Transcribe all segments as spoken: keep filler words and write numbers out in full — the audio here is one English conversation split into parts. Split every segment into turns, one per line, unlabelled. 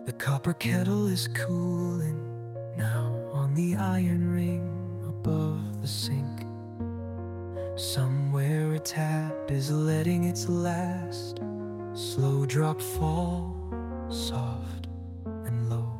The copper kettle is cooling now on the iron ring above the sink. Somewhere a tap is letting its last slow drop fall, soft and low.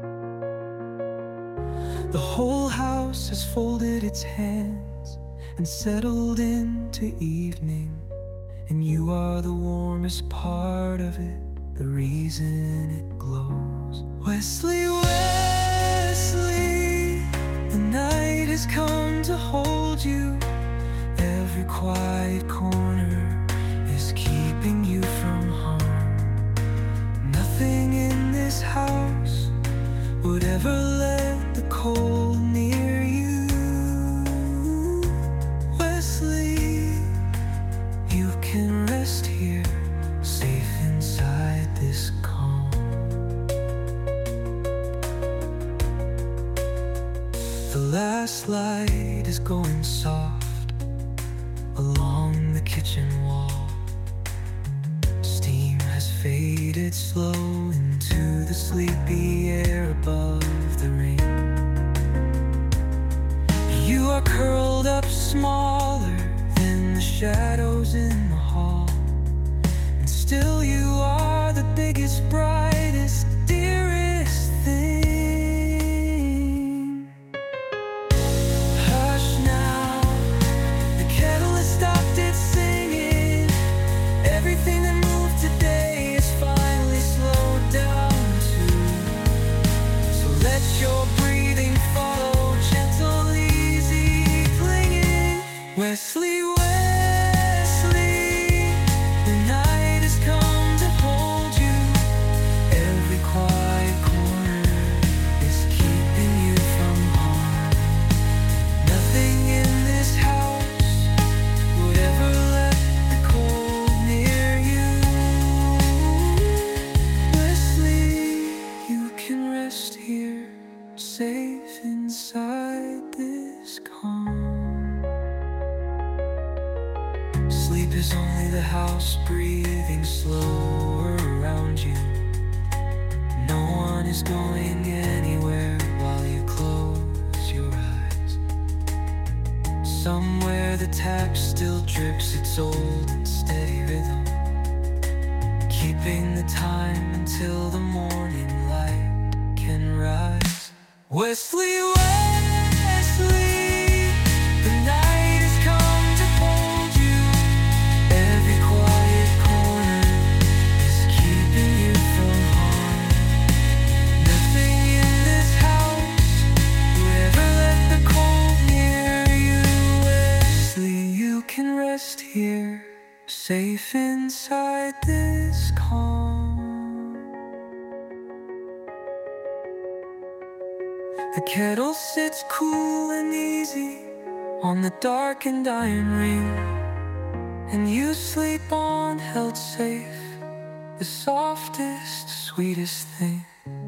The whole house has folded its hands and settled into evening, and you are the warmest part of it, the reason it glows. Wesley, Wesley, the night has come to hold you. Every quiet corner is keeping you from harm. Nothing in this house would ever let the cold near you. Wesley, you can rest here, safe inside this calm. The last light is going soft along the kitchen wall. Steam has faded slow into the sleepy air above the ring. You are curled up smaller than the shadows in the hall, and still you are the biggest, brightest, dearest thing. Hush now, the kettle has stopped its singing. Everything that moved today is finally slowed down too. So let your breathing follow, gentle, easy, clinging. Wesley, Wesley, the night has come to hold you. Every quiet corner is keeping you from harm. Nothing in this house would ever let the cold near you. Wesley, you can rest here, safe inside this calm. Sleep is only the house breathing slower around you. No one is going anywhere while you close your eyes. Somewhere the tap still drips its old and steady rhythm, keeping the time until the morning light can rise. Wesley, Wesley, the night has come to hold you. Every quiet corner is keeping you from harm. Nothing in this house would ever let the cold near you. Wesley, you can rest here, safe inside this calm. The kettle sits cool and easy on the darkened iron ring, and you sleep on, held safe, the softest, sweetest thing.